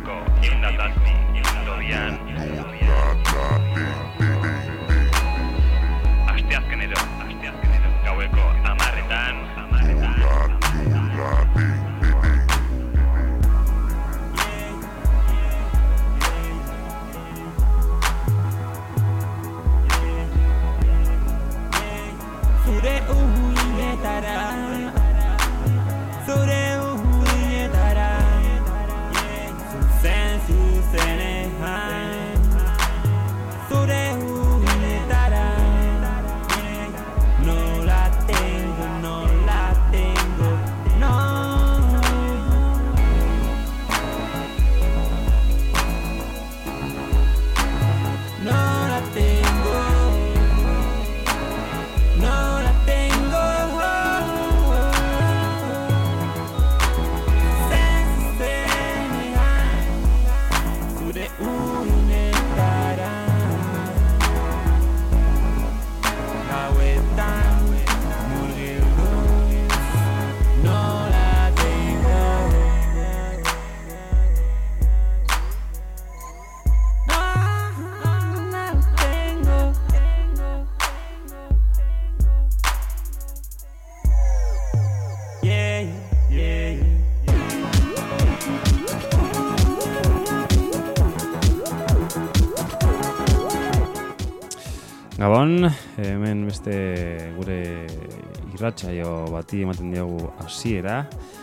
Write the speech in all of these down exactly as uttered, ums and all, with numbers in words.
gaueko egindatazpi historian. Asteazkenero, asteazkenero, gaueko amarretan, amarretan. Zure uinetara, zure uinetara, zuzen zuzenean, zure uinetara, no la tengo, no la tengo, no. No la tengo. No la tengo. Sensenean, zure unetara, gauetan murgilduz. No la tengo. No, no la tengo. Yeah, yeah, yeah. Gabon, hemen beste gure irratsaio bati ematen diogu hasiera.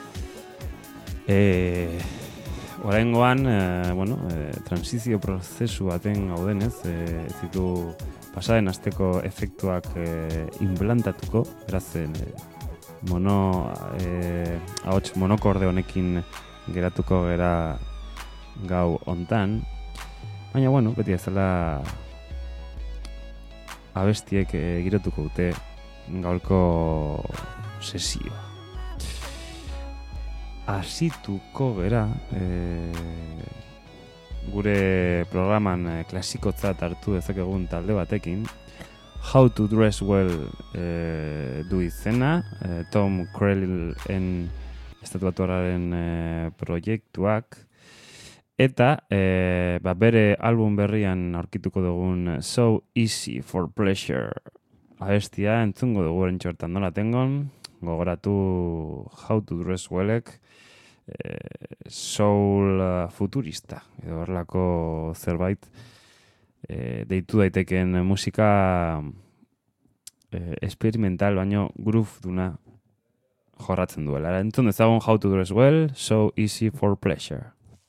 Eh, oraingoan, eh, bueno, eh, transizio prozesu baten gaudenez, eh, ez ditu pasaden asteko efektuak eh, implantatuko, beraz, eh, mono, eh, ahots monokorde honekin geratuko gera gau hontan. Baina, bueno, beti ezala abestiek eh, girotuko dute gaurko sesioa. Hasituko gera eh, gure programan eh, klasikotzat hartu dezakegun talde batekin, How to Dress Well eh, du izena, eh, Tom Krellen estatuatuarraren eh, proiektuak, eta eh, ba, bere album berrian aurkituko dugun So Easy for Pleasure abestia entzungo dugu orentxe hortan nola tengon, gogoratu How to Dress Wellek eh, soul uh, futurista edo horrelako zerbait eh, deitu daiteken musika eh, experimental baino groove duna jorratzen duela. Entzun dezagun How to Dress Well, So Easy for Pleasure.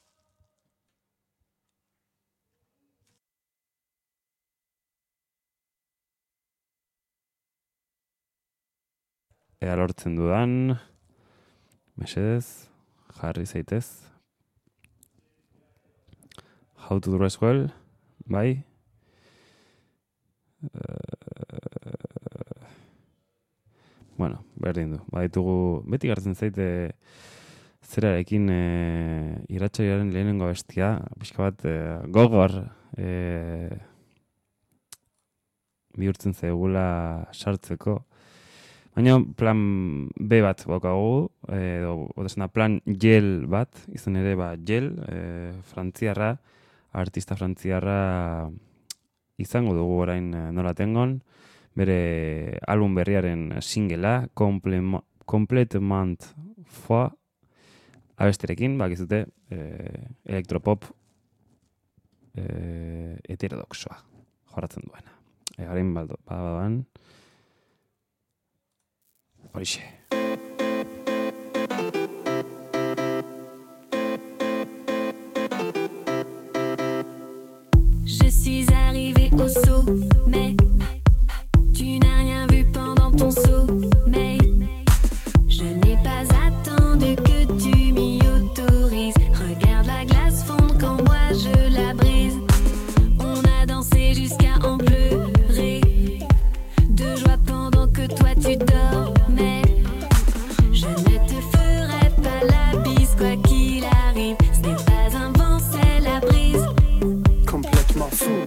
Ea lortzen dudan, mesedez, jarri zaitez. How to Dress Well, bai. Uh, bueno, berdin du. Baditugu, beti gartzen zaite zerarekin e, irratsaioaren lehenengo bestia, pixka bat e, gogor e, bihurtzen zaigula sartzeko. Baina plan B bat baukagu, edo odesena plan gel bat, izan ere ba gel, e, frantziarra, artista frantziarra izango dugu orain e, nola tengon, bere album berriaren singela, Complètement Foie, abesterekin, bakizute, e, elektropop e, heterodoxoa jorratzen duena. Egarin baldo, badaban, horixe. Je suis arrivée au sommet. Tu n'as rien vu pendant ton sommeil. Je n'ai pas attendu que tu m'y autorises. Regarde la glace fondre quand moi je la brise. On a dansé jusqu'à en pleurer de joie pendant que toi tu dormais. Je ne te ferai pas la bise quoi qu'il arrive. Ce n'est pas un vent, c'est la brise. Complètement fou.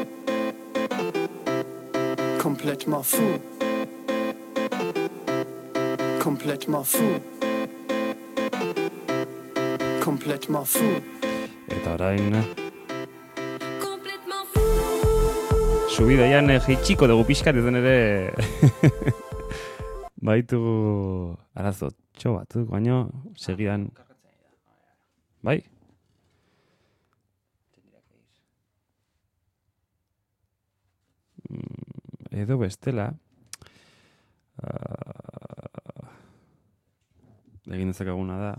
Complètement fou. Complètement fou. Complètement fou. Eta orain complètement fou. subidaian eh, jaitsiko dugu pixkat ezen ere baitugu arazo txo batzuk, baina segidan bai? Mm, edo bestela uh, egin dezakeguna da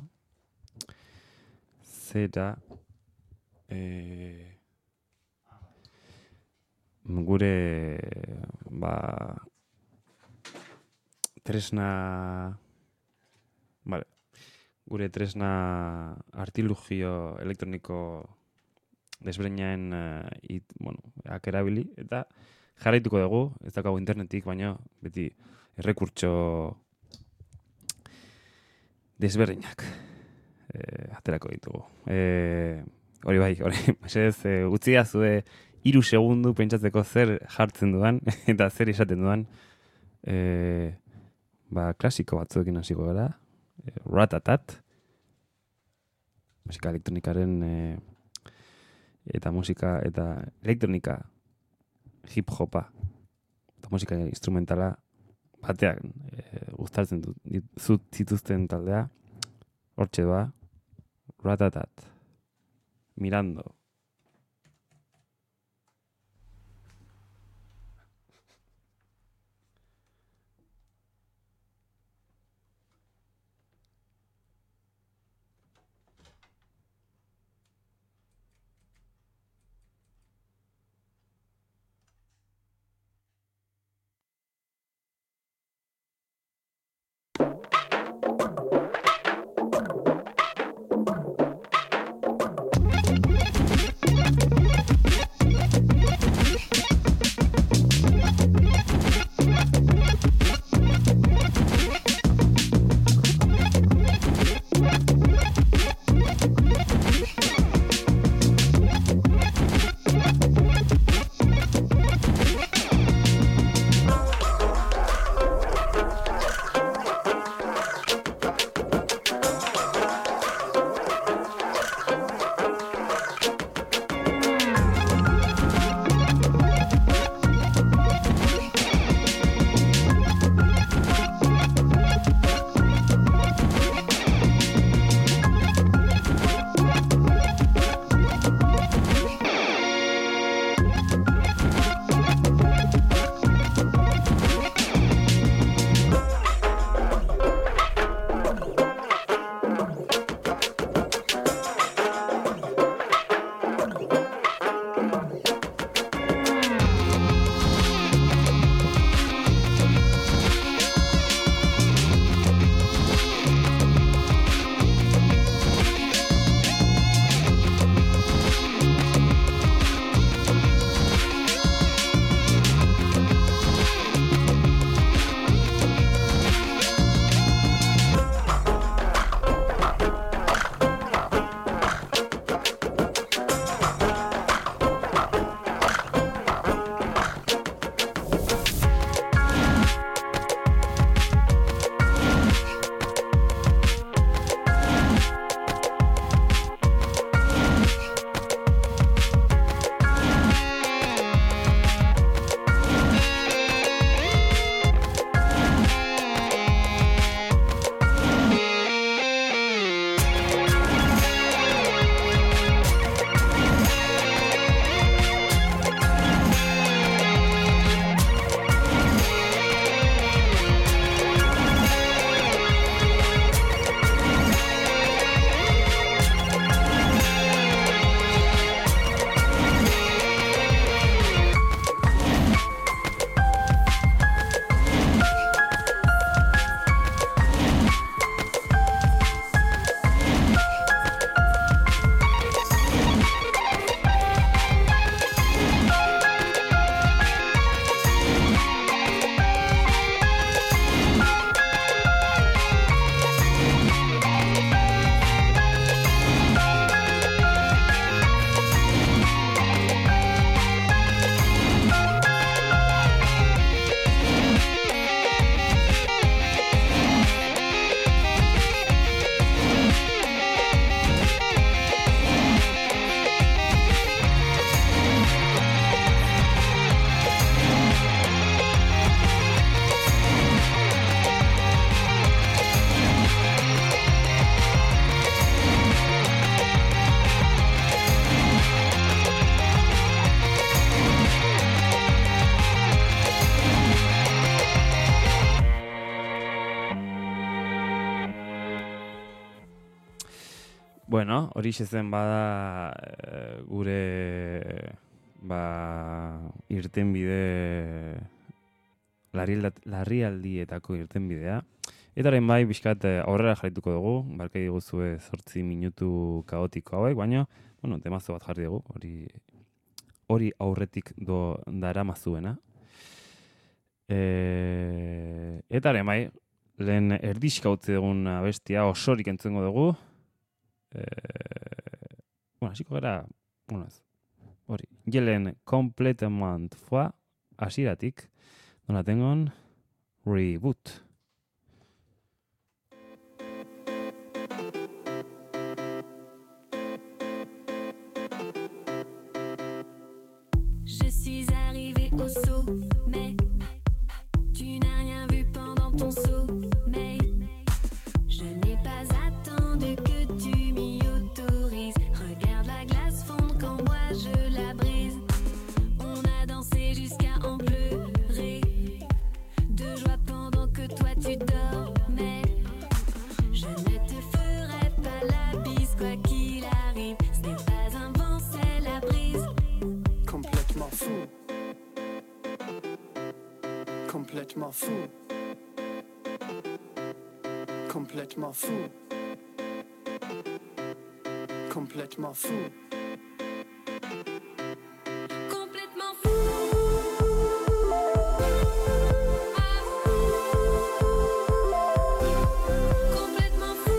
zera eh, gure ba tresna vale, gure tresna artilugio elektroniko desberdinen uh, it, bueno, akerabili eta jarraituko dugu, ez daukagu internetik, baina beti errekurtso desberdinak e, aterako ditugu. E, hori bai, hori, mesedez, e, utzia zue hiru segundu pentsatzeko zer jartzen dudan eta zer esaten dudan. E, ba, klasiko batzuekin hasiko gara, e, Ratatat, musika elektronikaren e, eta musika eta elektronika hip-hopa eta musika instrumentala batean e, guztatzen dut zituzten taldea hortxe doa Ratatat Mirando. Bueno, hori zen bada e, gure ba, irtenbide larrialdietako irtenbidea. Eta orain bai, bizkat aurrera jarrituko dugu, barkai diguzue zortzi minutu kaotiko hauek, baina, bueno, temazo bat jarri dugu, hori hori aurretik do daramazuena. E, eta orain bai, lehen erdixka utzi dugun abestia osorik entzuengo dugu. E, bueno, hasiko gara, bueno, ez, hori, jelen completement foa, hasieratik, nola tengon, reboot. Je suis arrivée au sommet. Tu n'as rien vu pendant ton sommeil. Je n'ai pas attendu que tu m'y autorises. Regarde la glace fondre quand moi je la brise. On a dansé jusqu'à en pleurer. De joie pendant que toi tu dormais. Je ne te ferai pas la bise quoi qu'il arrive. Ce n'est pas un vent, c'est la brise. Complètement fou. Complètement fou. Complètement fou. Complètement fou. Complètement fou. Complètement fou.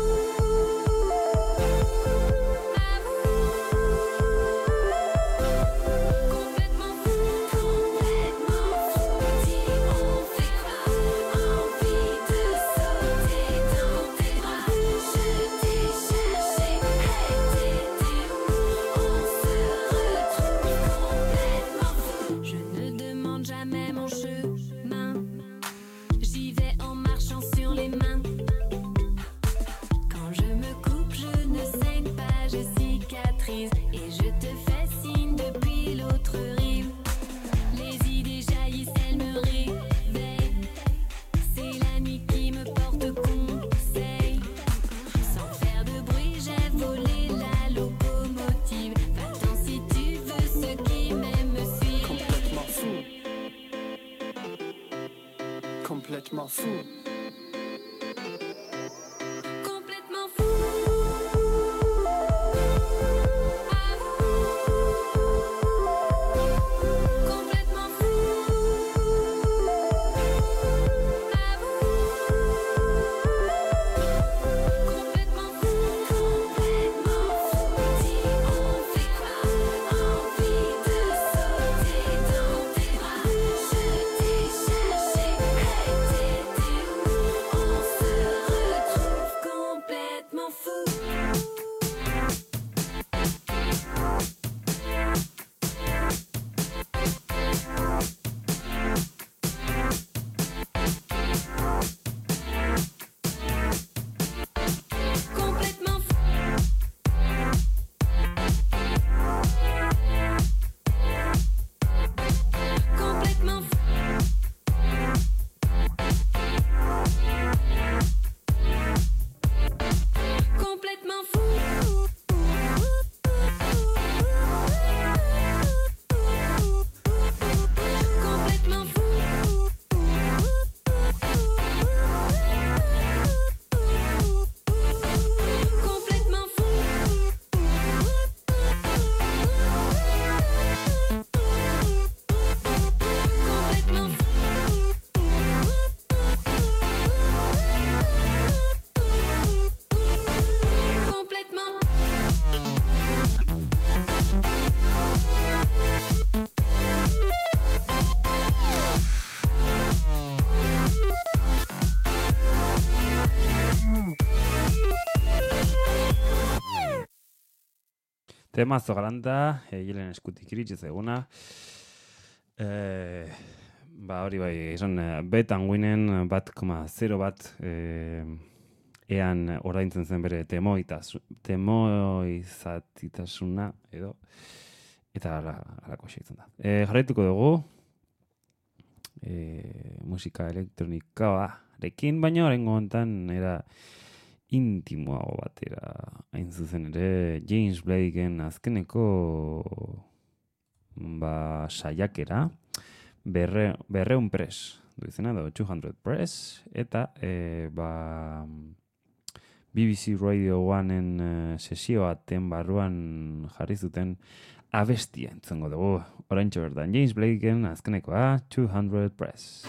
Complètement fou. Complètement fou. Dis on fait quoi? Envie de sauter dans tes bras. Je t'ai cherché. Hey, t'étais où? On se retrouve complètement fou. Je ne demande jamais mon chemin. J'y vais en marchant sur les mains. Quand je me coupe, je ne saigne pas, je cicatrise. Et je te fais signe depuis l'autre rive. Les idées jaillissent, elles me réveillent. C'est la nuit qui me porte conseil. Sans faire de bruit, j'ai volé la locomotive. Va-t'en si tu veux, ceux qui m'aiment me suivent. Complètement fou. Complètement fou. Complètement fou. Complètement fou. Complètement fou. Complètement fou. Dis on fait quoi? Envie de sauter dans tes bras. Je t'ai cherché. Hey, t'étais où? On se retrouve complètement fou. Complètement fou. Complètement fou. Complètement fou. Complètement fou. Complètement fou. Complètement fou. Complètement. Temazo galanta, egelen eskutik iritsi zaiguna. E, ba hori bai, izan betan guinen bat koma zero bat e, ean ordaintzen zen bere temoitaz, temoizatitasuna edo, eta ala, alako xeitzen da. E, jarraituko dugu, e, musika elektronikarekin, baina horrengo hontan era intimoago batera hain zuzen ere James Blakeen azkeneko ba, saiakera berre, berreun press du izena edo two hundred press eta e, ba, B B C Radio Oneen e, sesio baten barruan jarri zuten abestia entzongo dugu. Oraintxe bertan James Blakeen azkenekoa two hundred press.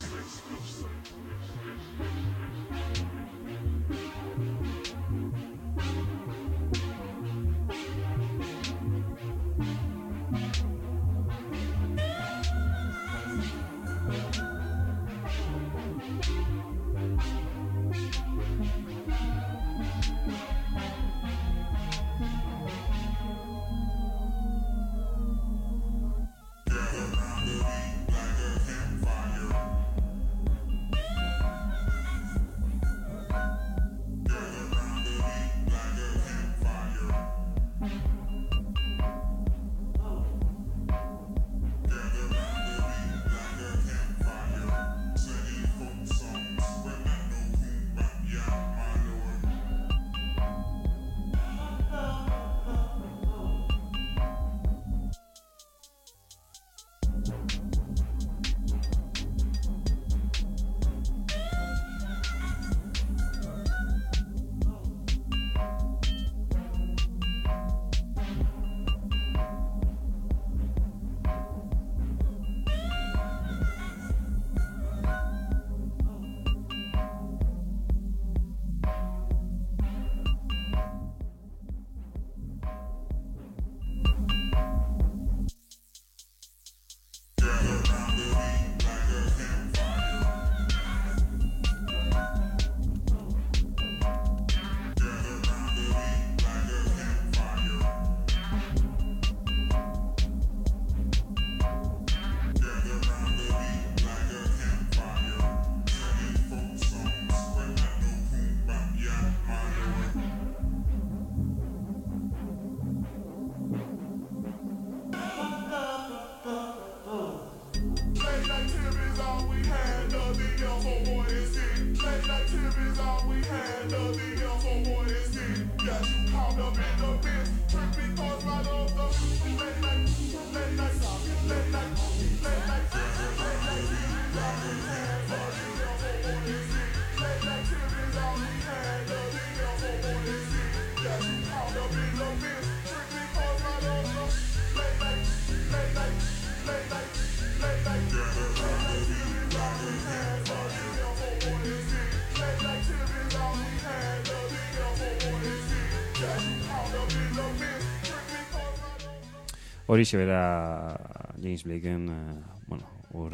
Horixe bera James Blakeen, eh, bueno,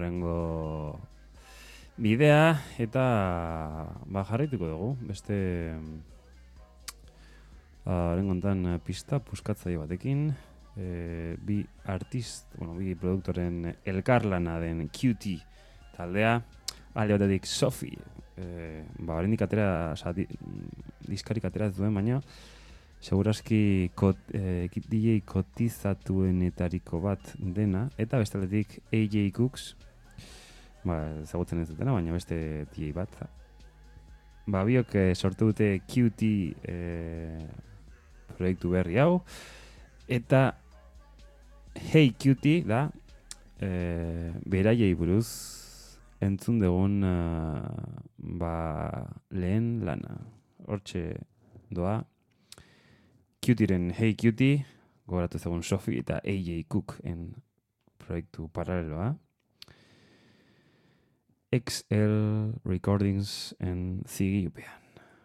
urrengo bidea eta ba jarraituko dugu. Beste horren kontan pista puskatzaile batekin, eh, bi artist, bueno, bi produktoren elkarlana den Q T taldea, alde batetik Sophie, eh, ba oraindik atera, oza, di, diskarik atera ez duen, baina segurazki kot, eh, D J kotizatuenetariko bat dena, eta bestaletik A J Cooks, ba, ezagutzen ez dutena, baina beste D J bat. Ba, biok eh, sortu dute Q T eh, proiektu berri hau, eta Hey Q T da eh, beraiei buruz entzun dugun uh, ba, lehen lana. Hortxe doa Q-T-ren Hey Q-T, gogoratu ezagun Sophie eta A J Cook en proiektu paraleloa. X L Recordings en Zigillupean.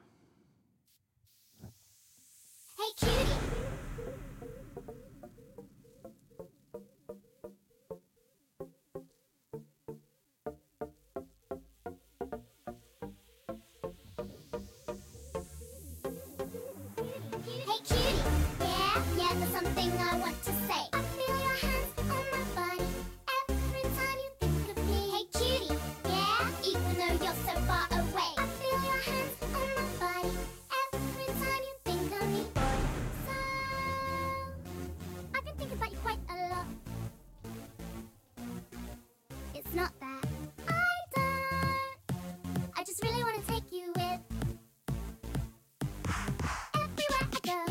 Hey, cutie! Something I want to say. I feel your hands on my body every time you think of me. Hey cutie, yeah, even though you're so far away. I feel your hands on my body every time you think of me. So, I've been thinking about you quite a lot. It's not that I don't, I just really want to take you with everywhere I go.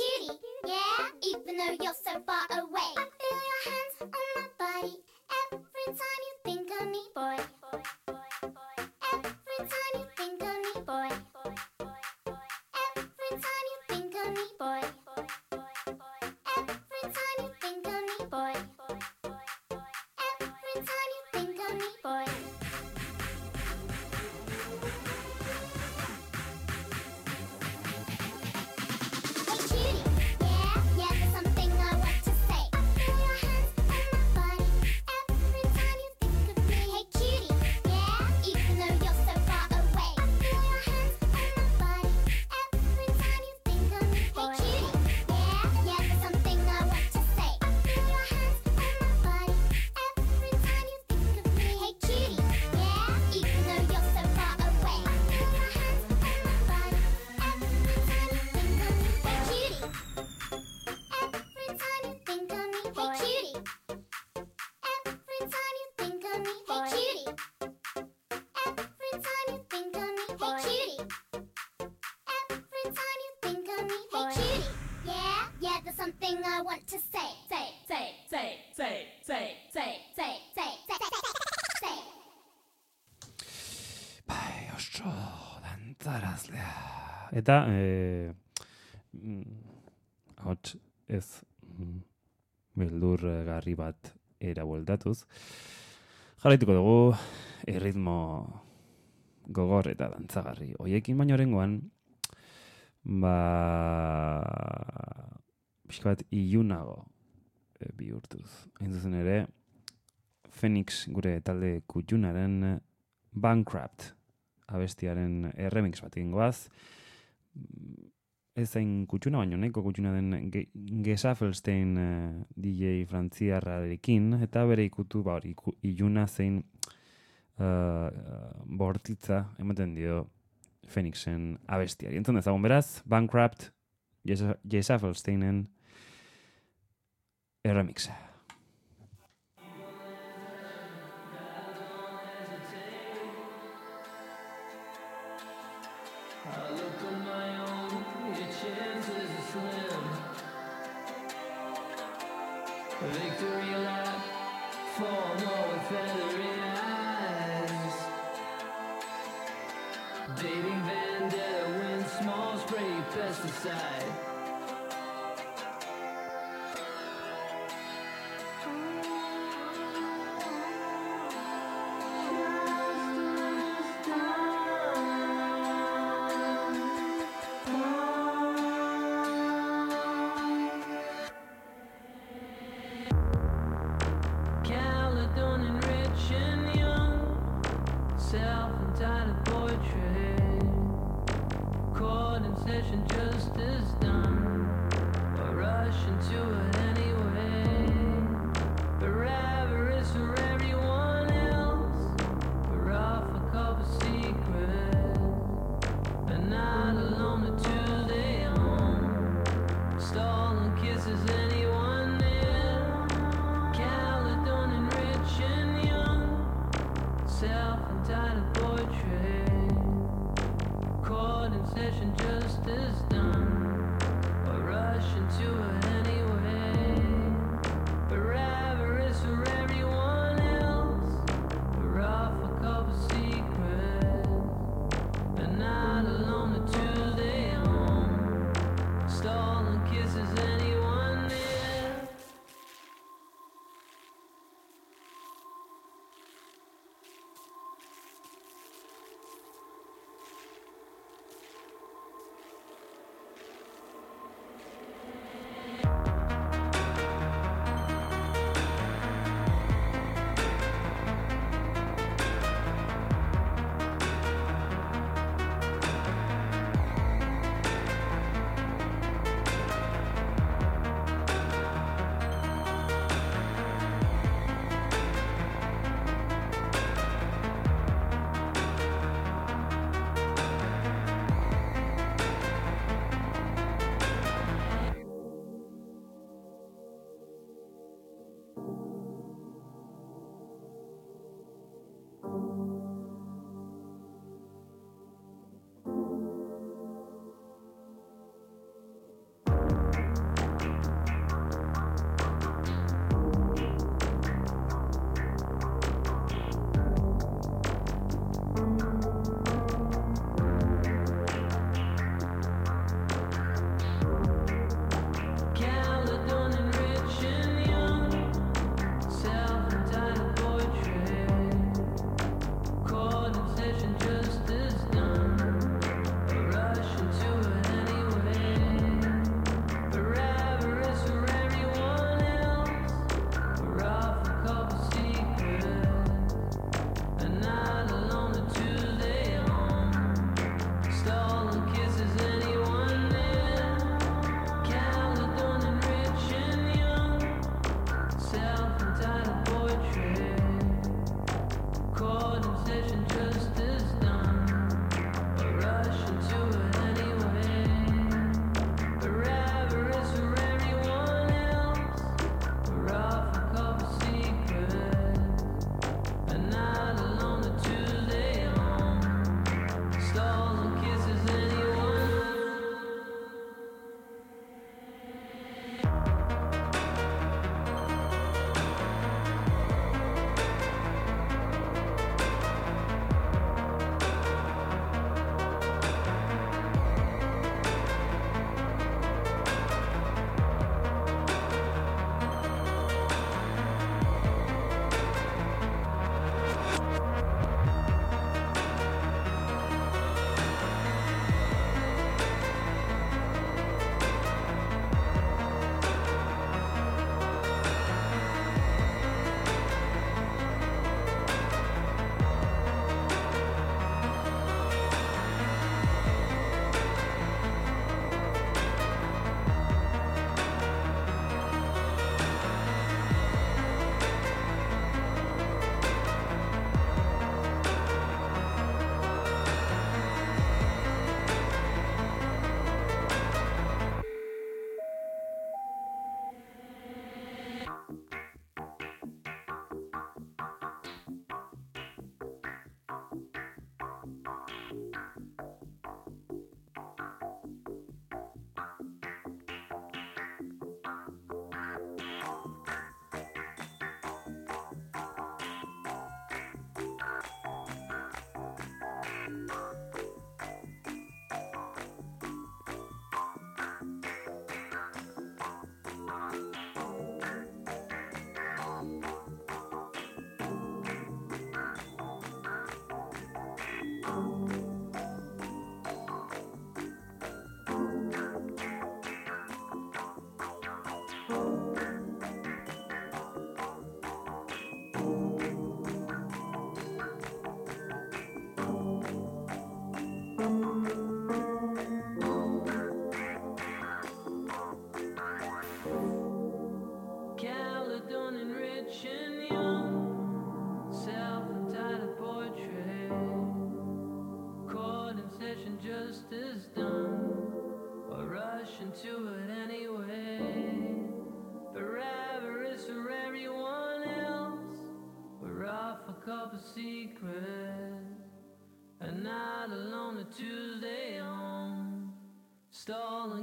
cutie, yeah? Even though you're so far away, I feel your hands on my body every time you think of me, boy. Every time you think of me, boy. Every time you think of me, boy. Every time you think of me, boy. Every time you think of me, boy. Hey cutie, yeah, yeah, there's something I want to say. I feel your hands on my body every time you think of me. Hey cutie, yeah, even though you're so far away, I feel your hands on my body every time you think of me. Hey cutie, yeah, yeah, there's something I want to say. I feel your hands on my body every time you think of me. Hey cutie, yeah, even though you're so far away, I feel your hands on my body every time you think of me. Hey cutie, every time you think of me, boy. Hey cutie, every time you think of me, boy. Hey cutie, every time you think of me, boy. Hey cutie, every time you think of me, boy. Hey cutie, yeah, yeah, there's something I want to say, say, say, say, say, say, say, say, say, say, say, say. Bai, oso, dantzarazlea. Eta, eh, mm, hots ez mm, beldurgarri bat era bueltatuz, jarraituko dugu erritmo gogor eta dantzagarri. Hoiekin baino orengoan, ba, pixka bat ilunago e, bihurtuz. Hain zuzen ere, Phoenix gure talde kutxunaren Bankrupt abestiaren remix bat egin goaz. Ez zain kutxuna, baino nahiko kutxuna den Ge- Gesafelstein eh, D J frantziarrarekin, eta bere ikutu ba, hori, iku- iluna zein uh, bortitza ematen dio Phoenixen abestiari. Entzun dezagun beraz, Bankrupt Gesa- Gesafelsteinen remixa. Victory lap, four more with feathery eyes. Dating vendetta, wind, small spray, pesticide. Caledonian rich and young, self-entitled portrait. Court in session, justice done. A rush into it anyway. Forever is for everyone else. We're off a couple secrets, but not alone a Tuesday home. Stolen kisses, anyone near. Caledonian rich and young, self-entitled portrait. Court in session, justice done. A rush into it anyway. Forever is for everyone else. We're off a couple secrets, but not alone a Tuesday home. Stolen kisses, anyone near.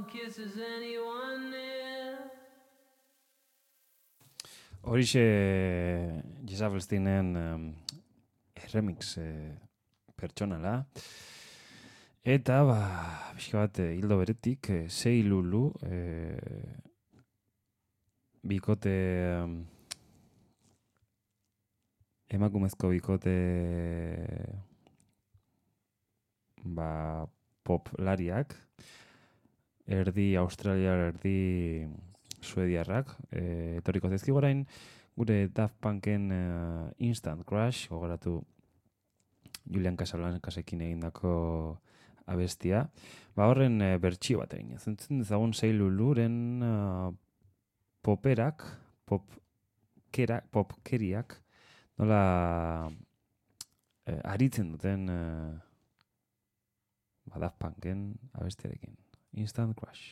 kisses anyone near. Horixe Jezabelsteinen um, remix eh, pertsonala. Eta, ba, pixka bat, eh, hildo beretik, eh, sei lulu, eh, bikote, um, emakumezko bikote, ba, poplariak, erdi australiar, erdi suediarrak, e, etorriko zezki gorain, gure Daft Punken uh, Instant Crush, gogoratu Julian Casablancasekin egindako abestia. Ba horren e, bertsio bat egin. Zentzen dezagun sei luluren uh, poperak, popkerak, popkeriak, nola e, aritzen duten uh, ba Daft Punken abestiarekin. Instant Crush.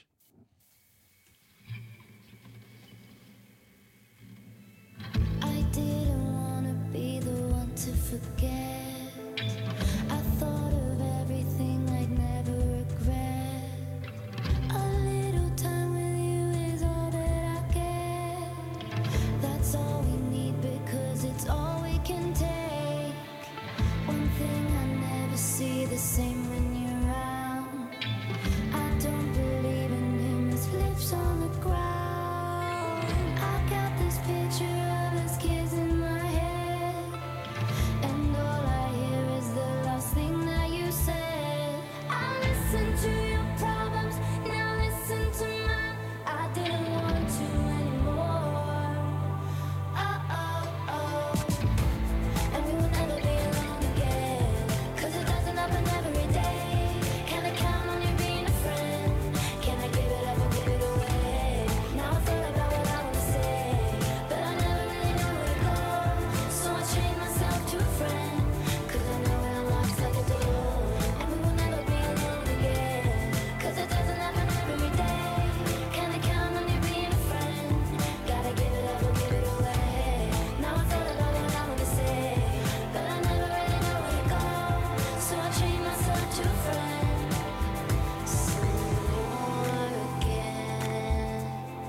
I didn't wanna be the one to forget. I thought of everything I'd never regret. A little time with you is all that I get. That's all we need because it's all we can take. One thing I never see the same when you're around. I don't believe in him, his lips on the ground. I got this picture of us kids in my head, and all I hear is the last thing that you said. I listen to your problems, now listen to mine. I didn't want to anymore. Oh, oh, oh. And we will never be alone again, 'cause it doesn't happen every day. Can I count on you being a friend? Can I give it up or give it away? Now I thought about what I wanna say, but I never really know where to go. So I chained myself to a friend, 'cause I know it unlocks like a door. And we will never be alone again, 'cause it doesn't happen every day. Can I count on you being a friend? Gotta give it up or give it away. Now I thought about what I wanna say, but I never really know where to go. So I chained myself to a friend. Some more again.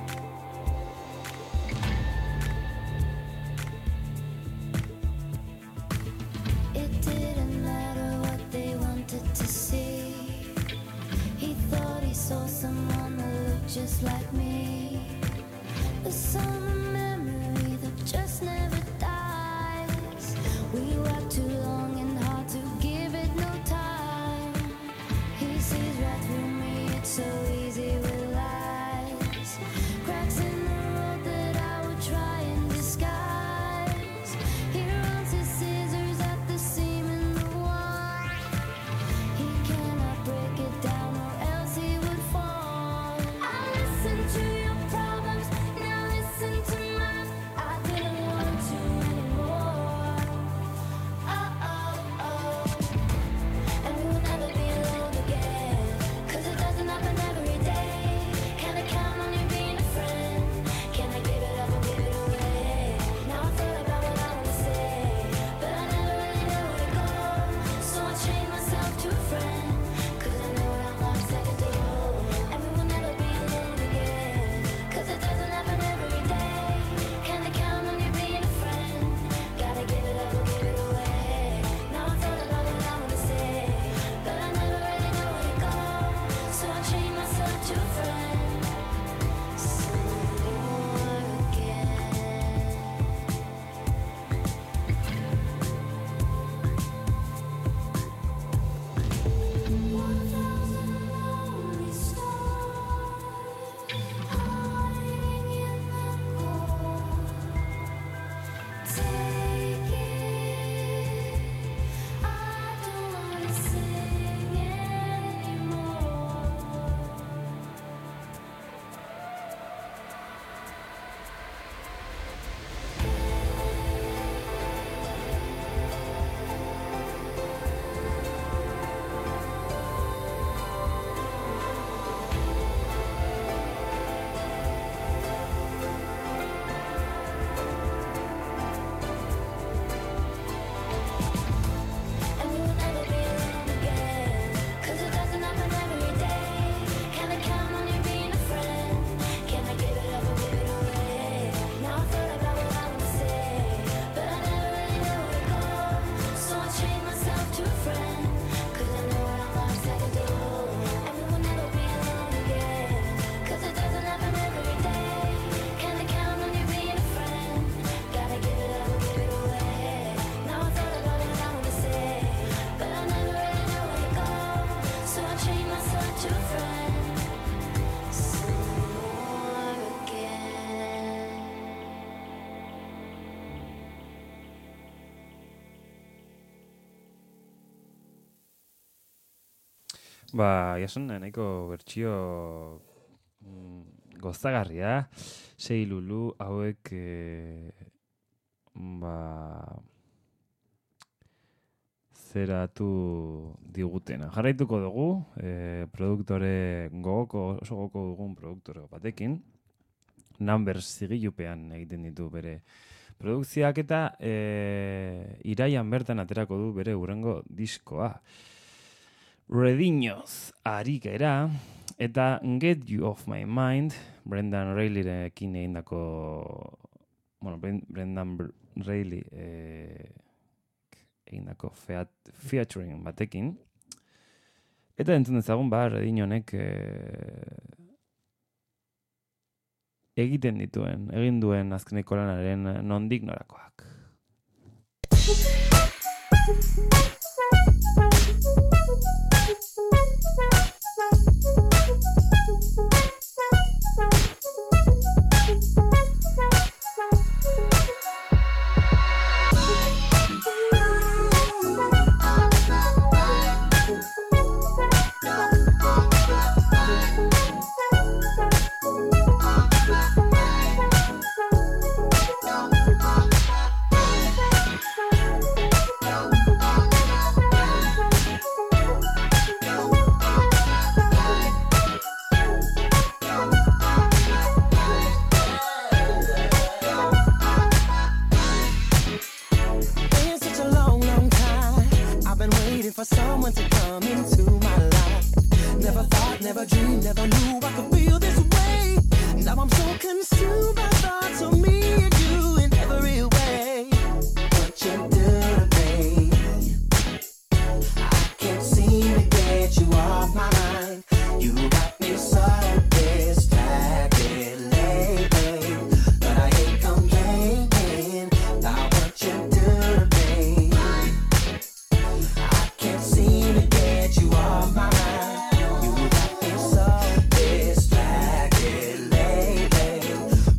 It didn't matter what they wanted to see. He thought he saw someone that looked just like me. The summer memory that just never dies. We worked too long and hard to give it no time. He sees right through me, it's so easy with lies. Cracks in the road that I would try and disguise. He runs his scissors at the seam in the wine. He cannot break it down or else he would fall. I listen to your problems, now listen to mine. I didn't want to anymore. Oh, oh, oh. And we will never be alone again, 'cause it doesn't happen every day. Can I count on you being a friend? Ba, jason nahiko bertsio mm, gozagarria, sei lulu hauek e, ba, zeratu digutena. Jarraituko dugu, e, produktore gogoko, oso gogoko dugun produktore batekin, Numbers zigilupean egiten ditu bere produkzioak eta e, iraian bertan aterako du bere hurrengo diskoa. Rediñoz ari gera, eta Get You Off My Mind, Brendan Reillyrekin egindako, bueno, Brendan Reilly eh, egindako featuring batekin. Eta entzun dezagun, ba, Rediñonek eh, egiten dituen, egin duen azkeneko lanaren nondik norakoak. For someone to come into my life. Never thought, never dreamed, never knew I could feel this way. Now I'm so consumed by thoughts of me and you in every way. What you do to me, I can't seem to get you off my mind. You got me so distracted lately, but I ain't complaining about what you do to me. Can't seem to get you off my mind. You got me so distracted lately,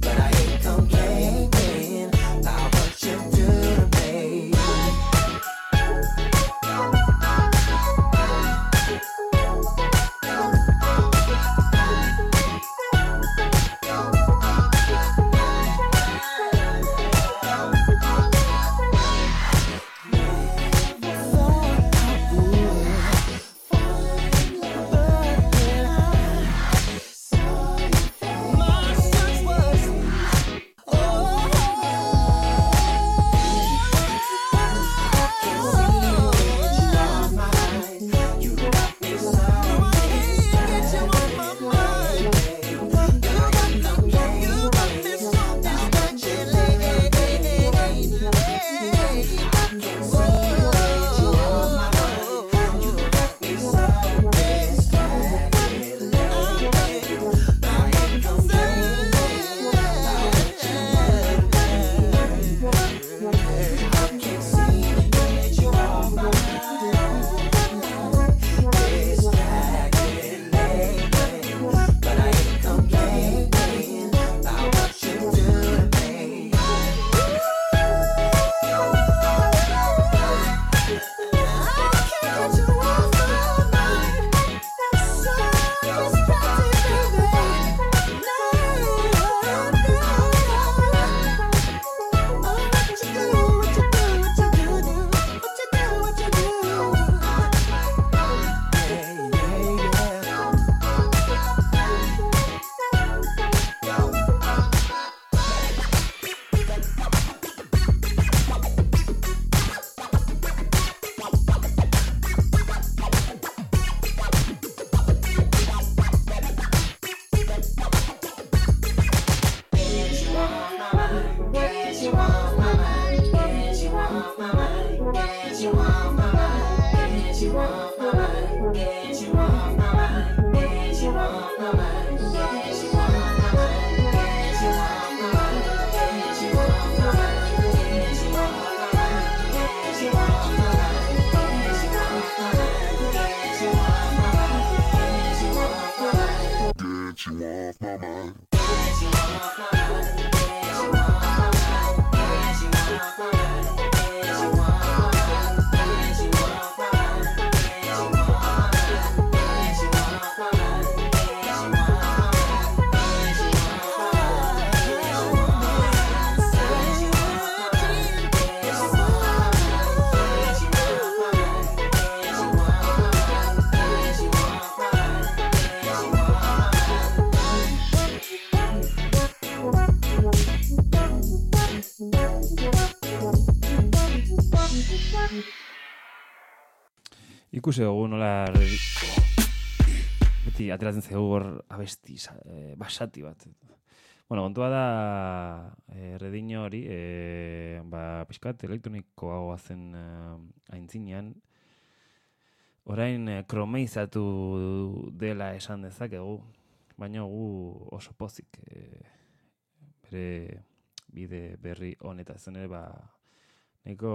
Ikusi dugu nola redi... beti ateratzen zaigu hor abesti eh, basati bat. Bueno, kontua da eh, redino hori, eh, ba, pixkat elektronikoagoa zen eh, aintzinean. Orain eh, kromeizatu dela esan dezakegu, baina gu oso pozik eh, bere bide berri honetaz zen ere, ba, nahiko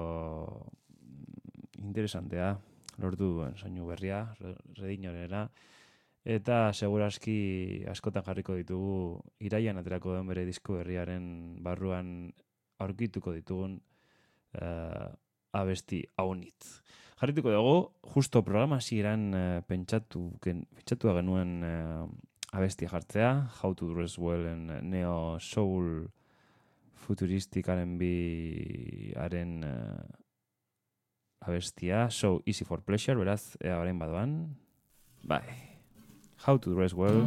interesantea lortu duen soinu berria, redinorena, eta seguraski askotan jarriko ditugu iraian aterako den bere disko berriaren barruan aurkituko ditugun uh, abesti haunitz. Jarrituko dugu, justo programa hasieran uh, pentsatu, gen, pentsatua genuen uh, abestia jartzea, How to Dress Well en neo soul futuristic R and B-aren uh, abestia, So Easy for Pleasure, beraz, ea orain badoan. Bai. How to Dress Well,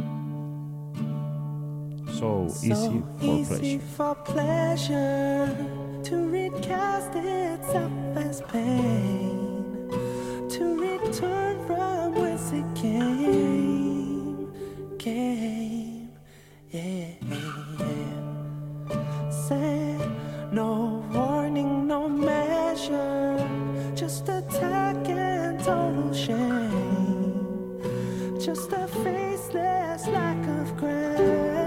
So Easy for easy Pleasure. for pleasure to recast itself as pain, to return from whence it came, came, yeah, yeah. Say no warning, no measure, just attack and total shame, just a faceless lack of grace.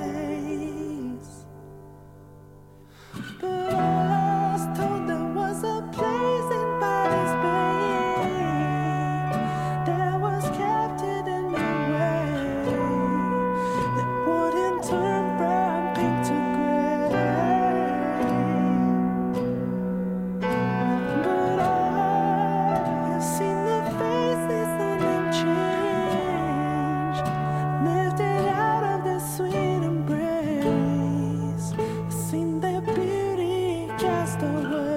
But I was told there was a place in body's pain that was captured in the way that wouldn't turn from pink to gray. But I have seen the faces on them change, lifted out of the sweet embrace, seen their beauty cast away.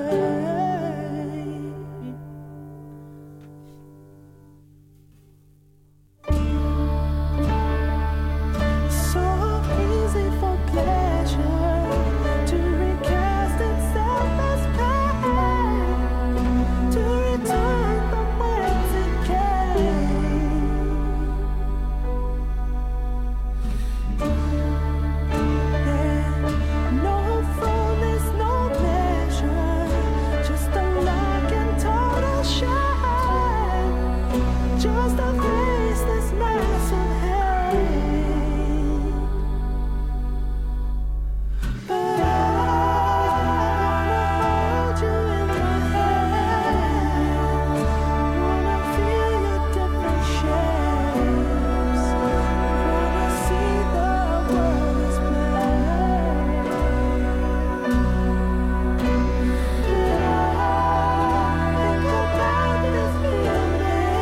So easy for pleasure to recast itself as pain, to return from whence it came. Yeah, no fullness, no measure, just a lack and total shine, just a faceless mass of hate. But I wanna hold you in my hands, wanna feel your different shapes, wanna see the world as plain. But I think about this feeling,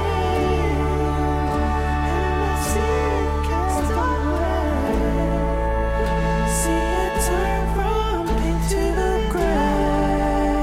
and I see it cast away, see it turn from pink to gray.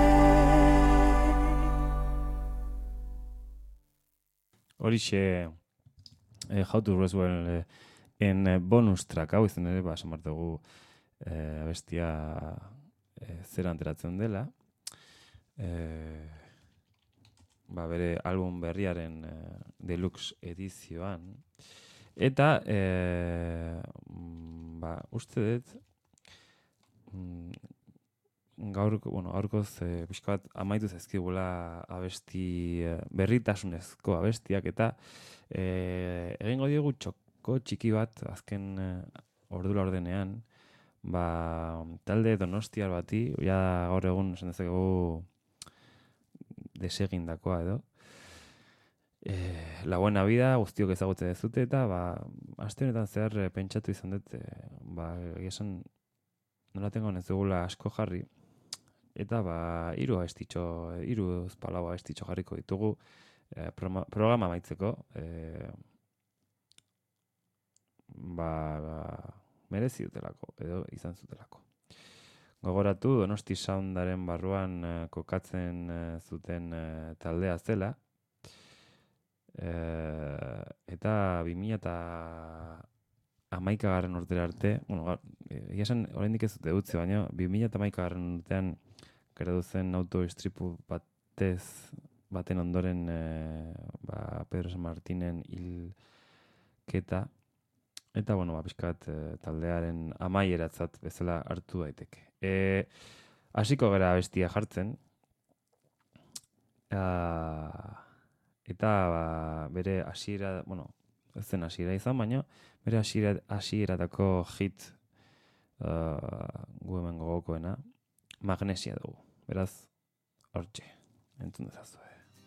Horixe, eh, How to Dress Well eh, en eh, bonus track, hau izan ere, ba, samartegu eh, abestia eh, zera anteratzen dela. Eh, ba, bere album berriaren eh, deluxe edizioan. Eta, eh, mm, ba, uste dut, mm, gaurko, bueno, gaurkoz eh, pixka bat amaitu zaizkigula abesti eh, berritasunezko abestiak eta eh, egingo diogu txoko txiki bat azken eh, ordura ordenean, ba, talde donostiar bati, ja gaur egun esan dezakegu desegindakoa edo. Eh, La Buena Vida guztiok ezagutze dezute eta ba, aste honetan zehar eh, pentsatu izan dut, eh, ba, egia esan nola tengo ez dugula asko jarri. Eta ba, hiru abestitxo, hiru palau abestitxo jarriko ditugu eh, programa, programa amaitzeko. Eh, ba, ba, merezi dutelako, edo izan zutelako. Gogoratu, Donosti Soundaren barruan eh, kokatzen eh, zuten eh, taldea zela. Eh, eta bi mila eta hamaikagarren urtera arte, bueno, egia esan oraindik ez dute utzi, baina bi mila eta hamaikagarren urtean geratu zen autoistripu batez baten ondoren e, ba, Pedro San Martinen hilketa, eta, bueno, ba, pixkat e, taldearen amaieratzat bezala hartu daiteke. E, hasiko gara bestia jartzen, uh, eta ba, bere hasiera, bueno, ez zen hasiera izan, baina bere hasiera hasieratako hit uh, gu hemen gogokoena, Magnesia dugu. Beraz, hortxe, entzun dezazue.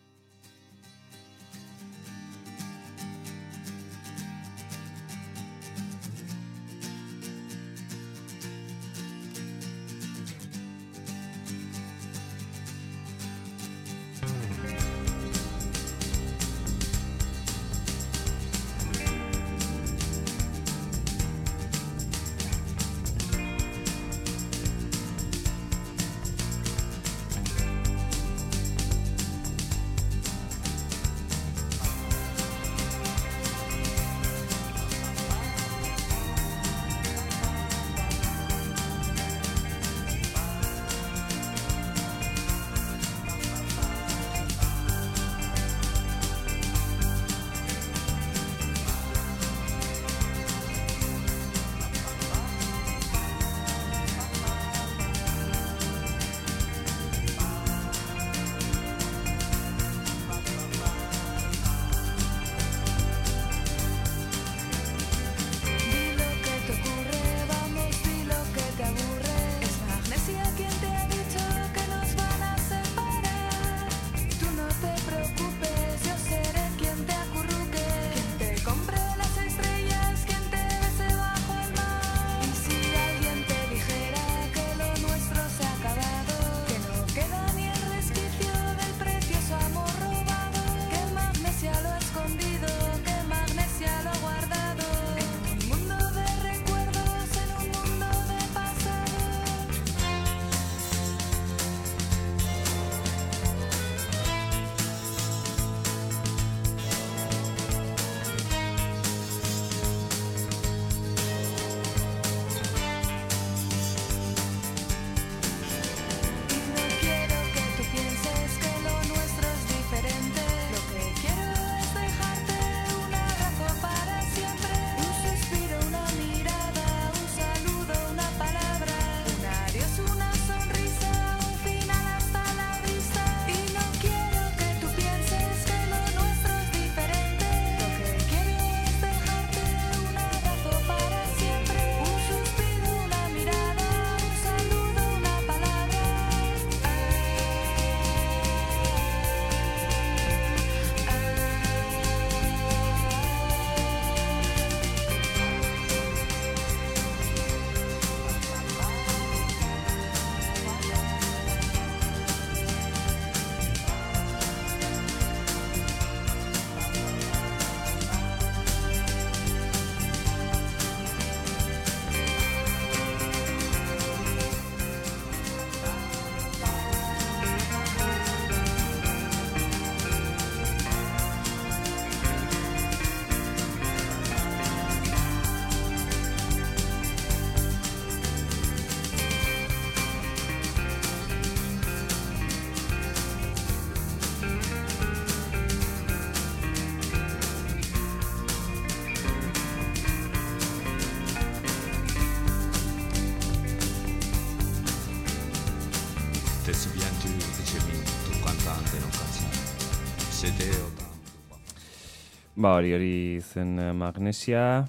Ba, hori hori zen eh, Magnesia,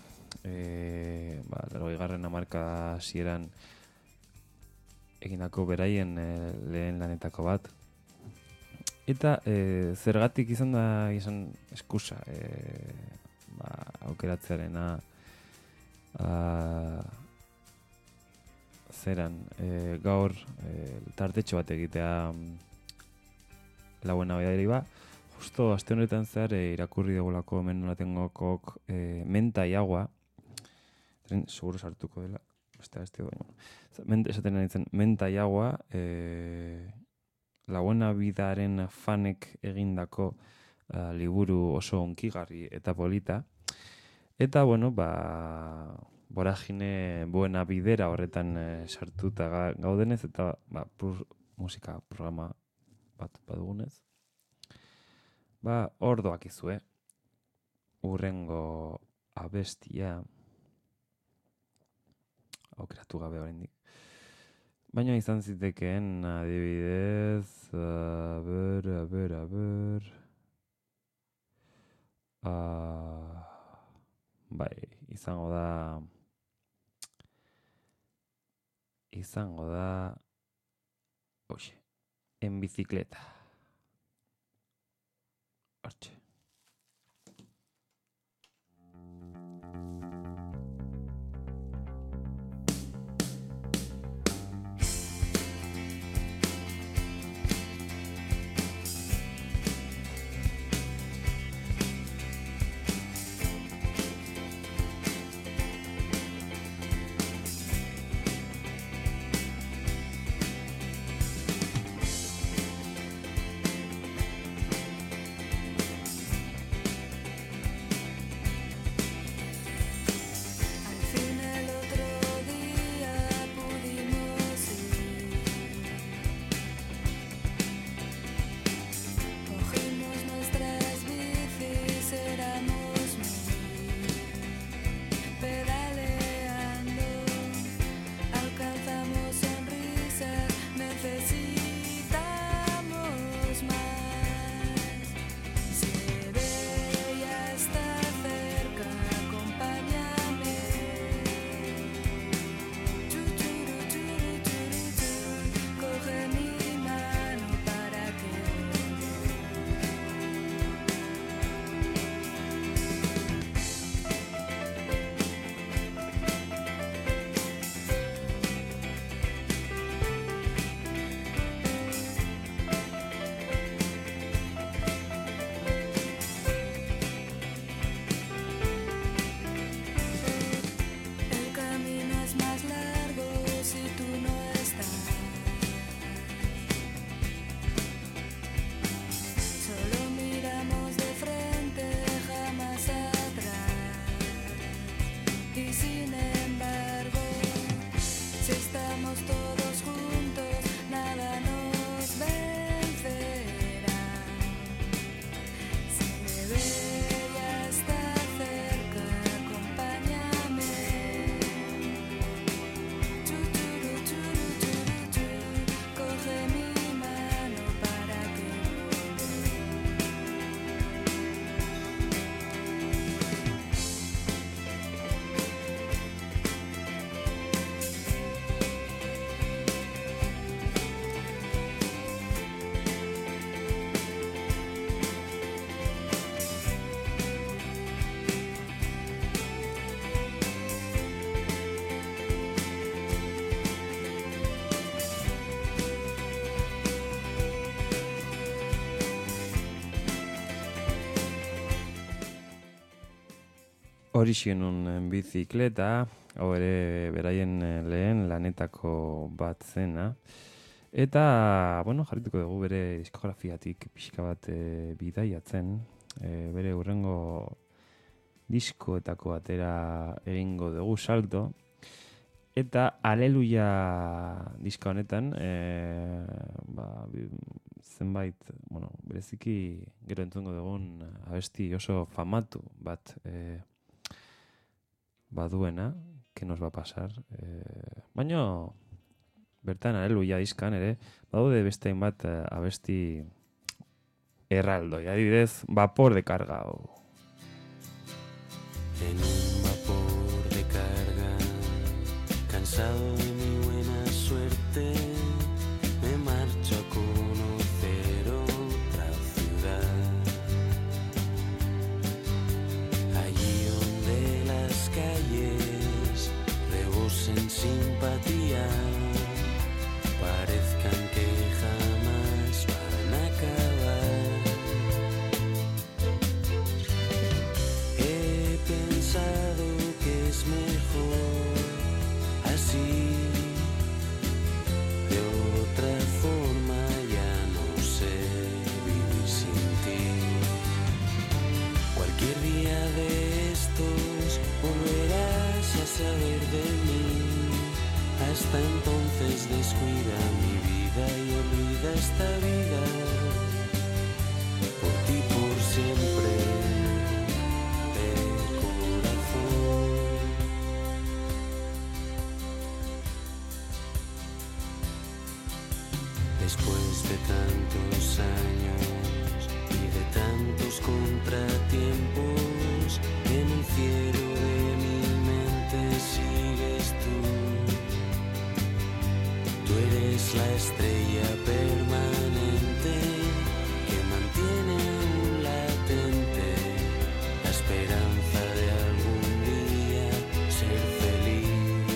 e, ba, laurogeigarren hamarka hasieran egindako beraien e, lehen lanetako bat. Eta e, zergatik izan da izan eskusa e, ba, aukeratzearena a, zeran e, gaur e, tartetxo bat egitea lauen abedari ba. Justo aste honetan zehar e, irakurri dugulako hemen nolatengokok e, menta y agua. Zeren, seguro sartuko dela. Beste beste baina. Ment, esaten nintzen, menta y agua e, La Buena Vidaren fanek egindako uh, liburu oso onkigarri eta polita. Eta, bueno, ba, Boragine Buena Bidera horretan eh, sartuta ga, gaudenez, eta ba, pur, musika programa bat badugunez. Ba, hor doakizue. Urrengo abestia aukeratu gabe oraindik. Baina izan zitekeen adibidez, a ber, a ber, a ber. Uh, bai, izango da izango da oxe, en bicicleta. Hortxe. Horixen un bizikleta, hau ere beraien lehen lanetako bat zena. Eta, bueno, jarrituko dugu bere diskografiatik pixka bat e, bidaiatzen. E, bere hurrengo diskoetako batera egingo dugu salto. Eta Aleluia diska honetan, e, ba, zenbait, bueno, bereziki gero entzungo dugun abesti oso famatu bat e, baduena, que nos va a pasar. Eh, baina, bertan Aleluia diskan ere, badaude beste hainbat abesti erraldoi. Adibidez, Vapor de carga. O... En un vapor de carga, cansado de mi buena suerte, me marcho a conocer otra ciudad. Allí donde las calles rebosen simpatía, parezcan que jamás van a acabar. He pensado que es mejor así, de otra forma ya no sé vivir sin ti. Cualquier día de estos volverás a saber de mí. Hasta entonces descuida mi vida y olvida esta vida. Por ti, por Después de tantos años y de tantos contratiempos, en el cielo de mi mente sigues tú. Tú eres la estrella permanente que mantiene aún latente la esperanza de algún día ser feliz.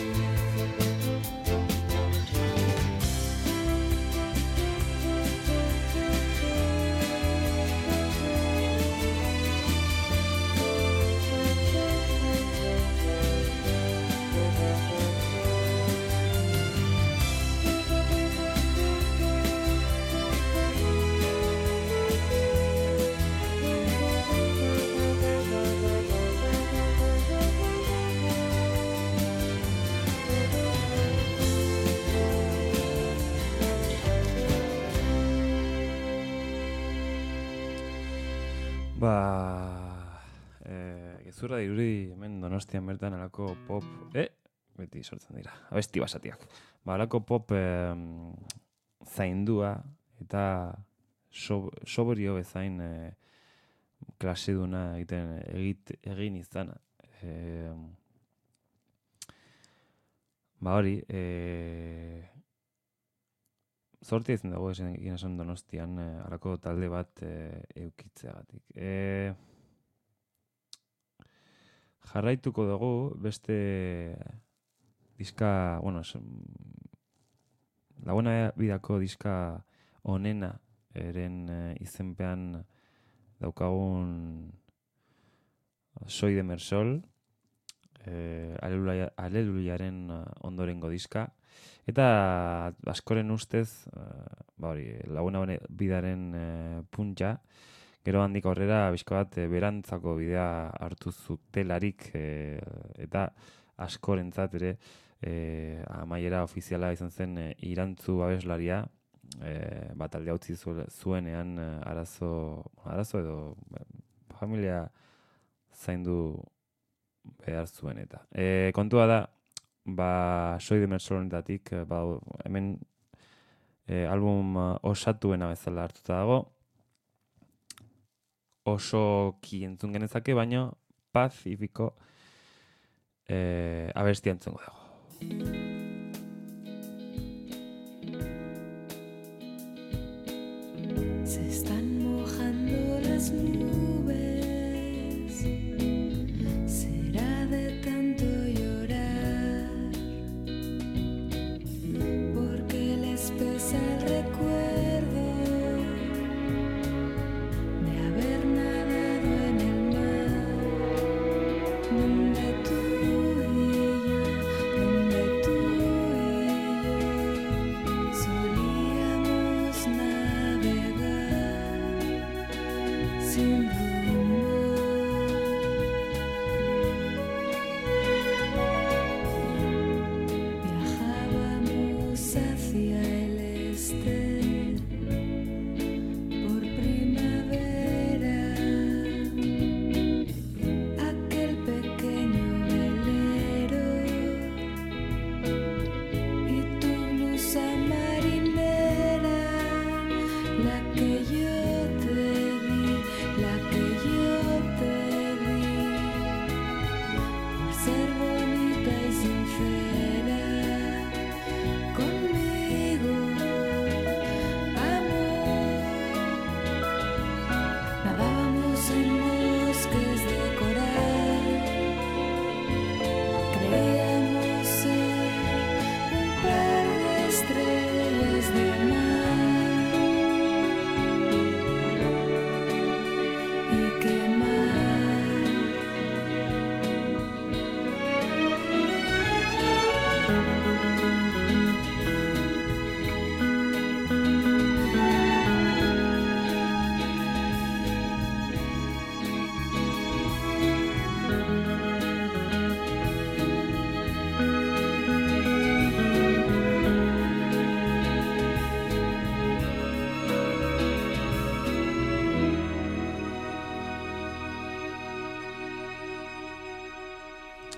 Ba, eh, gezurra dirudi hemen Donostian bertan alako pop, eh, beti sortzen dira, abesti basatiak. Ba, alako pop eh, zaindua eta so, sobrio bezain eh, klaseduna egiten egit, egin izana. Eh, ba hori, eh, zortia izan dago esan egin esan Donostian eh, alako talde bat eh, eukitzeagatik. Eh, jarraituko dugu beste diska, bueno, es, La Buena Vidako diska onena eren eh, izenpean daukagun Soy de Mersol, eh, Aleluya, Aleluyaren ondorengo diska. Eta askoren ustez, uh, ba hori, La Buena Vidaren uh, puntxa, gero handik aurrera bizko bat eh, berantzako bidea hartu zutelarik eh, eta askorentzat ere eh, amaiera ofiziala izan zen eh, Irantzu abeslaria, eh, bat alde utzi zuenean eh, arazo, arazo edo eh, familia zaindu behar zuen eta. Eh, kontua da, ba, Soy de Mersolonetatik, ba, hemen e, album osatuena bezala hartuta dago. Oso ki entzun genezake, baina Pacífico e, abestia entzungo dago. Se están mojando las nubes. Será de tanto llorar, porque les pesa el recuerdo de haber nadado en el mar, donde tú y yo, donde tú y yo solíamos navegar sin rumbo. Viajábamos hacia el este por primavera, aquel pequeño velero y tu blusa marinera, la que yo te di, la que yo te di, por ser bonita y sincera conmigo, amor. Nadábamos en bosques de coral, creíamos ser un par de estrellas de mar. Y qué mal.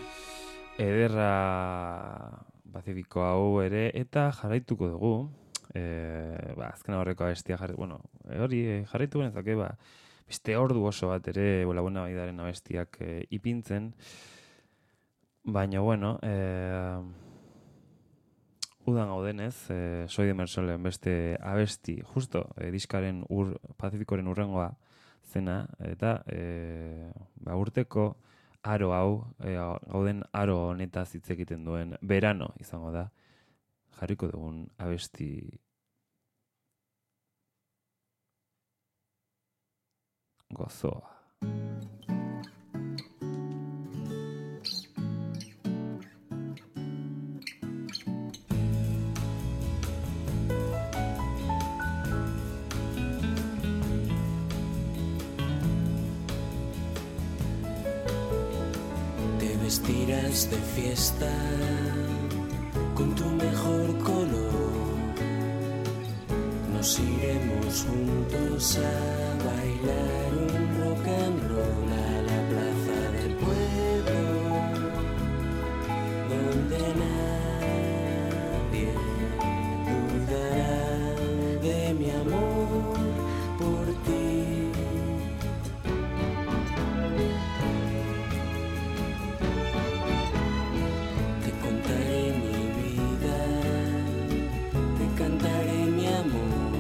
Ederra Pacífico hau ere, eta jarraituko dugu. E, ba, azken horreko abestia jarri, bueno, hori e, jarritu genezake, ba, beste ordu oso bat ere, La Buena Vidaren abestiak e, ipintzen, baina, bueno, e, udan gaudenez, e, Soy de Mersolen beste abesti, justo, e, diskaren ur, Pazifikoren urrengoa zena, eta e, ba, urteko aro hau, e, gauden aro honetaz hitz egiten duen Verano izango da, jarriko dugun abesti gozoa. Te vestirás de fiesta con tu mejor color. Nos iremos juntos a bailar un rock and roll a la plaza del pueblo, donde nadie dudará de mi amor por ti. Te contaré mi vida, te cantaré mi amor,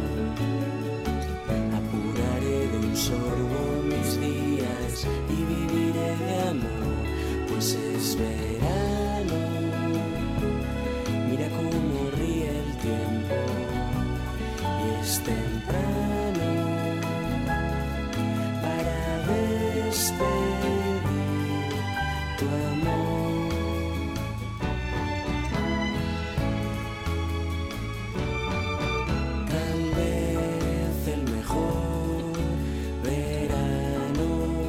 apuraré de un sorbo mis días y viviré de amor, pues es verano. Mira cómo ríe el tiempo y es temprano para despedir tu amor. Tal vez el mejor verano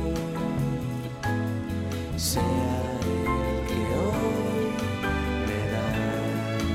sea el que hoy me das.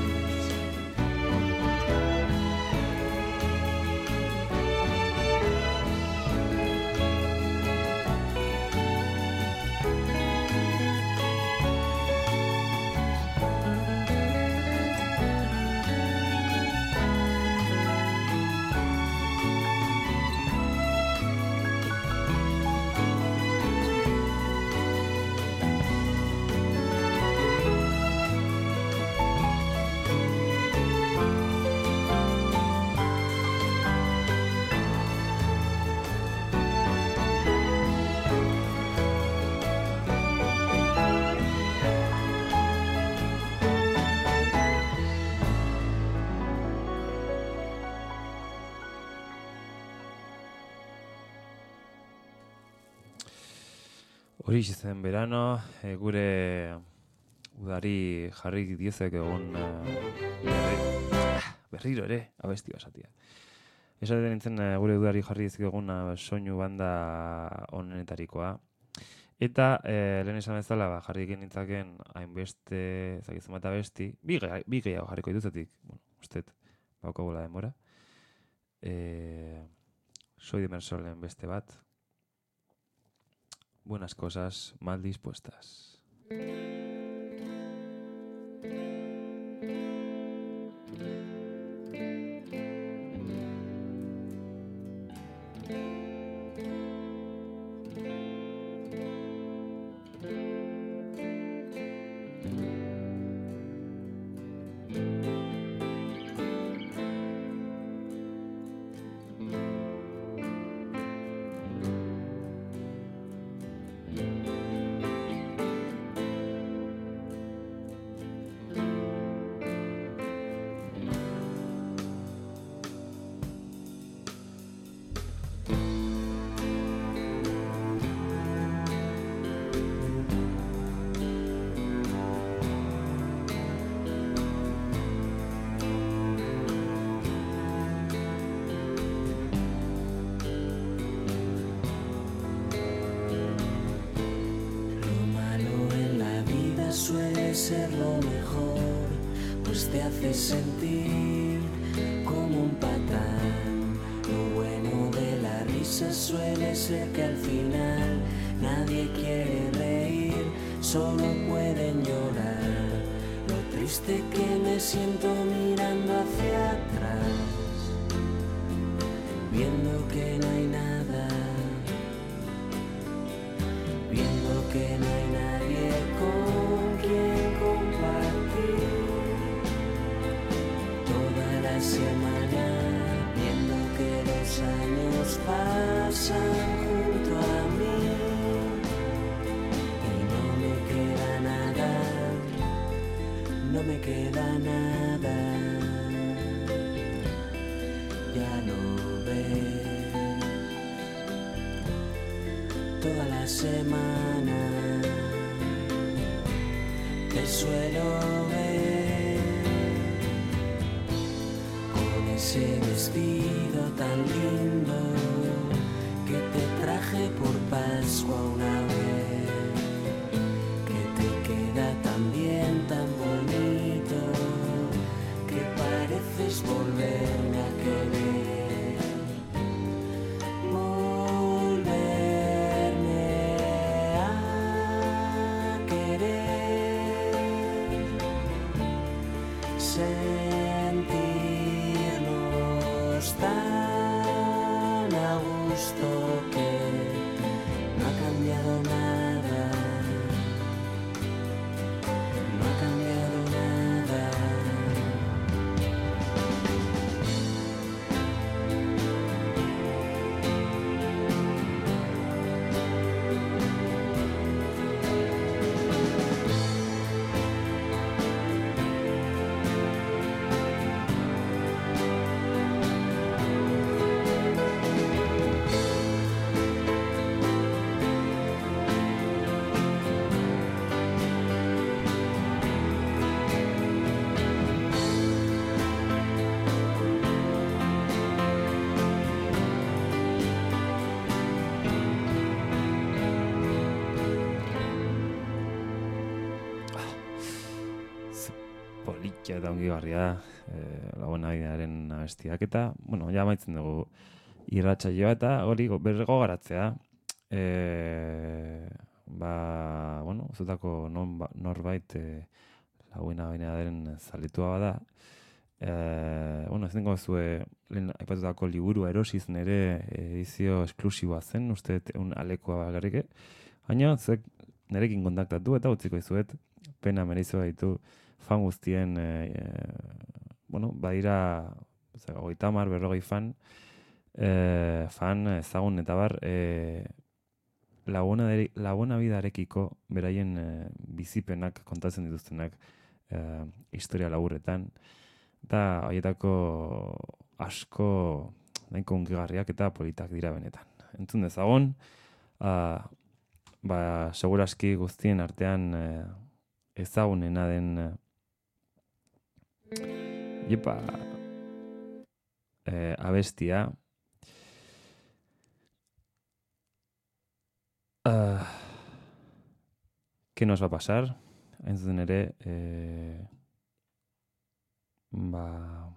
Hori zen Verano, e, gure udari jarri diezek egun e, berri, berriro ere, abesti basatia. Esaten nintzen e, gure udari jarri diezek egun e, soinu banda honetarikoa. Eta e, lehen esan bezala ba, jarri egin nintzaken hainbeste zakitzen bat abesti, bi, ge- bi gehiago jarriko dituzetik, bueno, ustet, baukagola denbora. E, Soy de Mersolen beste bat. Buenas cosas mal dispuestas. Suele ser lo mejor, pues te hace sentir como un patán. Lo bueno de la risa suele ser que al final nadie quiere reír, solo pueden llorar. Lo triste que me siento mirando hacia atrás. la semana, viendo que los años pasan junto a mí y no me queda nada, no me queda nada. Ya lo ves, toda la semana te suelo ver con ese vestido tan lindo que te traje por Pascua una vez, que te queda tan bien, tan bonito, que pareces volverme a querer, volverme a querer, sentirnos tan a gusto que no ha cambiado nada, no ha cambiado nada. Politia eta ongigarria da, e, Laguna Bidearen abestiak eta, bueno, ja amaitzen dugu irratsaioa eta hori berrego garatzea. E, ba, bueno, zutako non, norbait e, Laguna Bidearen zaletua bada. E, bueno, ez dengo zue lehen aipatutako liburua erosiz nire edizio esklusiboa zen, uste un alekoa bagarrike. Baina, zek nerekin kontaktatu eta utziko izuet, pena mereizua ditu fan guztien, e, e, bueno, badira hogeita hamar, berrogei fan, e, fan ezagun eta bar, e, Laguna, deri, Laguna Bidearekiko beraien e, bizipenak kontatzen dituztenak e, historia laburretan, eta horietako asko nahiko unkigarriak eta politak dira benetan. Entzun dezagon, a, ba, seguraski guztien artean e, ezagunena den e, Yepa, eh, abestia. Uh, ¿Qué nos va a pasar? Hain zuzen ere, eh, ba,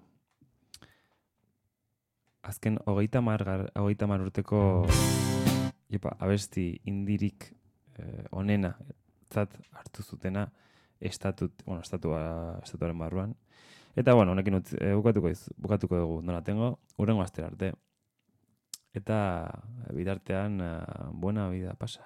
azken hogeita mar, hogeita mar urteko yepa, abesti indirik eh, onena zat hartu zutena estatut, bueno, estatua, estatuaren barruan. Eta, bueno, honekin utz, e, bukatuko, iz, bukatuko dugu, nola tengo, urrengo astera arte. Eta bidartean, uh, buena vida pasa.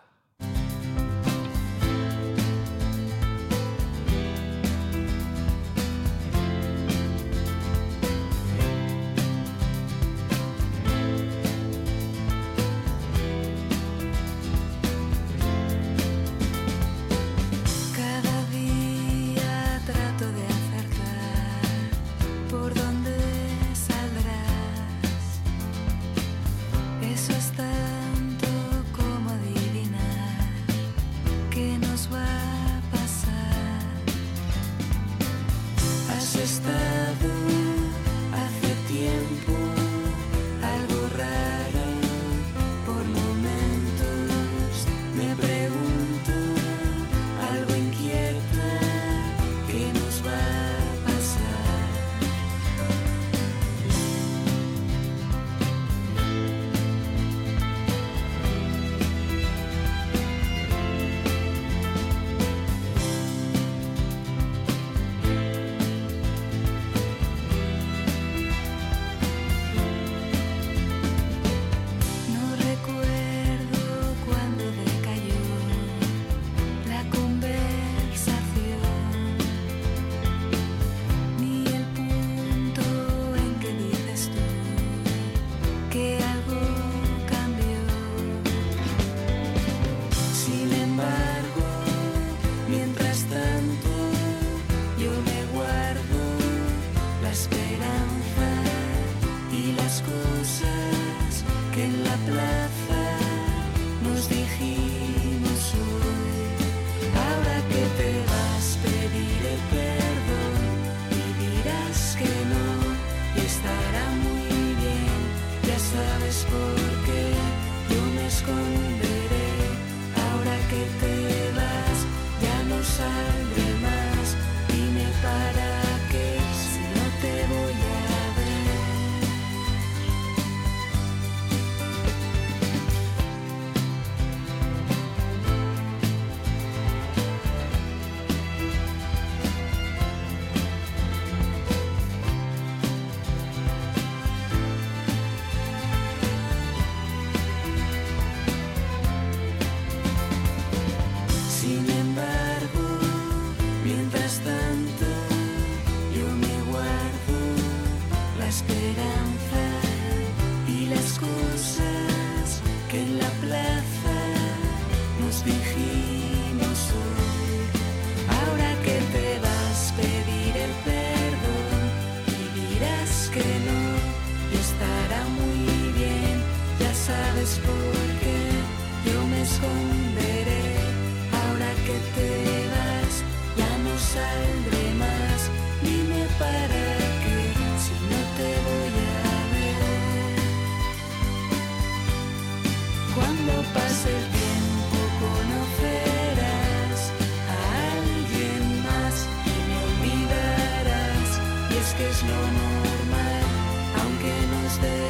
Eso es tanto como adivinar. las cosas que en la plaza nos dijimos hoy. Ahora que te vas, pediré perdón y dirás que no, y estará muy bien. Ya sabes por qué yo me esconderé. Ahora que te vas, ya no saldré más. Dime para qué, si no te voy a ver. Sin embargo, mientras tanto, yo me guardo la esperanza y las cosas que en la plaza nos dijimos hoy. Ahora que te vas, pediré perdón y dirás que no, y estará muy bien. Ya sabes por qué yo me esconderé. Ahora que te vas, ya no saldré más. Dime para qué, si no te voy a ver. Cuando pase el tiempo conocerás a alguien más y me olvidarás. Y es que es lo normal, aunque nos dé